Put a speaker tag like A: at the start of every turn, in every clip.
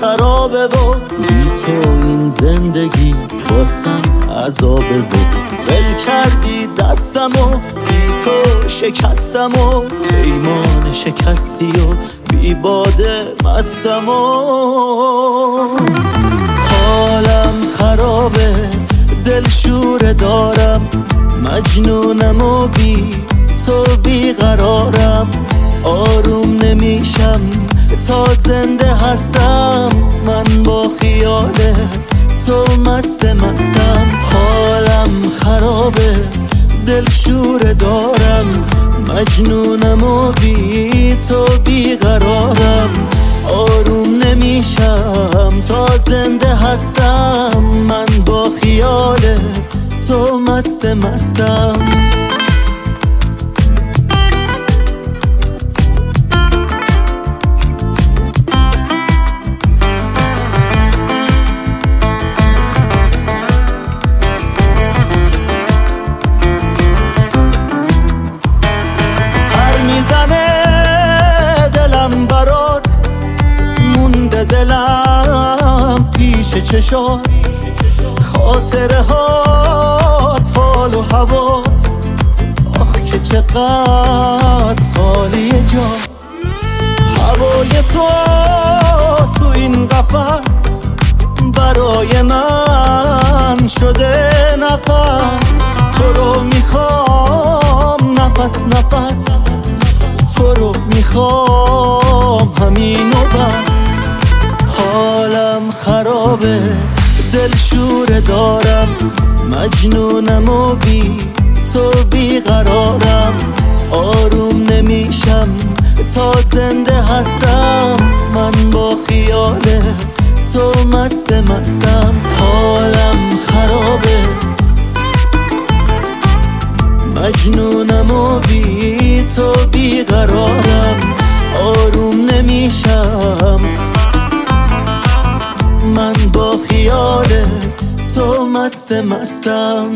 A: خرابه و بی تو این زندگی واسم عذابه و ول کردی دستم و بی تو شکستم و پیمان شکستی و بی باده مستم و حالم خرابه دلشوره دارم مجنونم و بی تو بیقرارم آروم نمیشم تا زنده هستم من با خیال تو مستم حالم خرابه دلشوره دارم مجنونم و بی تو بیقرارم آروم نمیشم تا زنده هستم من با خیال تو مستم دلم پیش چشات خاطره هات حال و هوات آخ که چقدر خالی جات هوای تو این قفس برای من شده نفس تو رو میخوام نفس تو رو میخوام همین و بس حالم خرابه دلشوره دارم مجنونم و بی تو بیقرارم آروم نمیشم تا زنده هستم من با خیال تو مستم حالم خرابه مجنونم و بی تو بیقرارم آروم نمیشم من با خیال تو مستم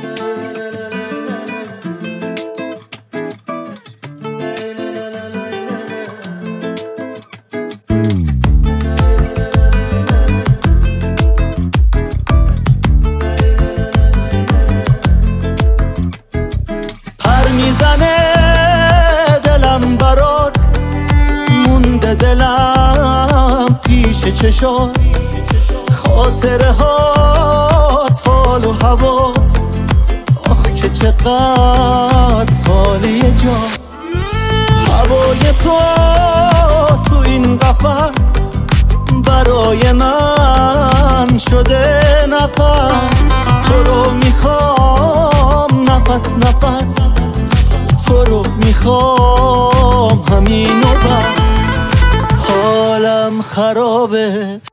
A: پر میزنه دلم برات مونده دلم پیش چشات خاطره هات حال و هوات آخ که چقدر خالی جات هوای تو این قفس برای من شده نفس تو رو میخوام نفس تو رو میخوام همین و بس حالم خرابه